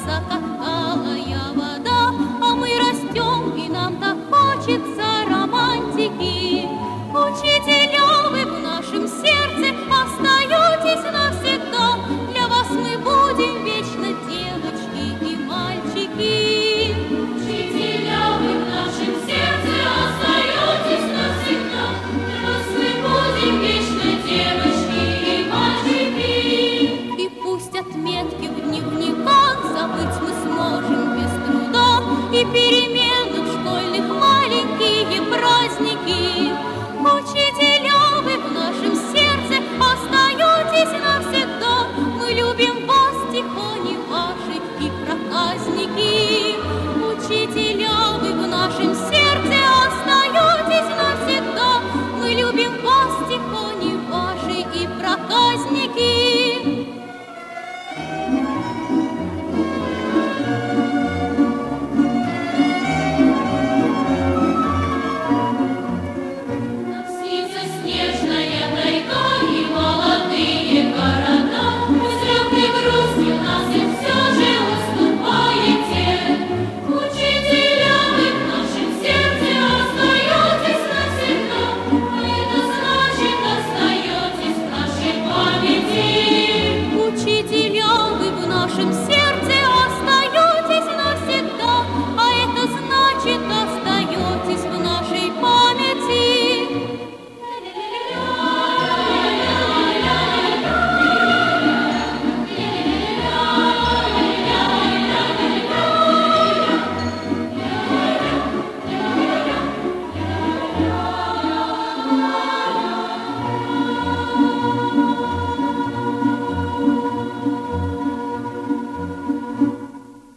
закаткалая вода, а мы растем, и нам так хочется романтики. Учителя, вы в нашем сердце остаетесь навсегда, для вас мы будем вечно девочки и мальчики. Учителя, вы в нашем сердце остаетесь навсегда, для вас мы будем вечно девочки и мальчики. И пусть отметки в дневниках забыть мы сможем без труда, и перемен